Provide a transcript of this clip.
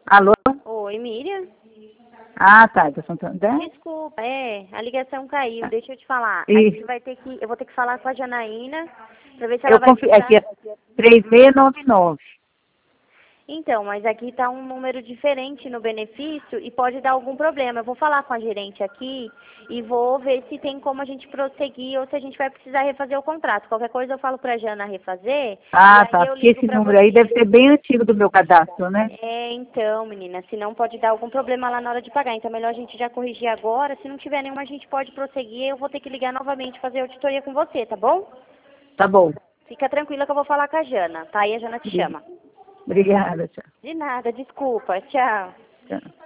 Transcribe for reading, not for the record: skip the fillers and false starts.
Alô? Oi, Miriam? Ah, tá, do Santander? Desculpa, a ligação caiu, deixa eu te falar. A E gente vai ter que, eu vou ter que falar com a Janaína pra ver se ela eu vai confio, aqui precisar. é 3699. Então, mas aqui tá um número diferente no benefício e pode dar algum problema. Eu vou falar com a gerente aqui e vou ver se tem como a gente prosseguir ou se a gente vai precisar refazer o contrato. Qualquer coisa eu falo pra Jana refazer e Ah, aí tá, eu porque ligo esse pra número aí deve você. ser bem antigo do meu cadastro, né? Então, menina, senão pode dar algum problema lá na hora de pagar. Então, é melhor a gente já corrigir agora. Se não tiver nenhuma, a gente pode prosseguir. Eu vou ter que ligar novamente e fazer a auditoria com você, tá bom? Tá bom. Fica tranquila que eu vou falar com a Jana, tá? E a Jana te chama. Obrigada, tchau. De nada, desculpa. Tchau. Tchau.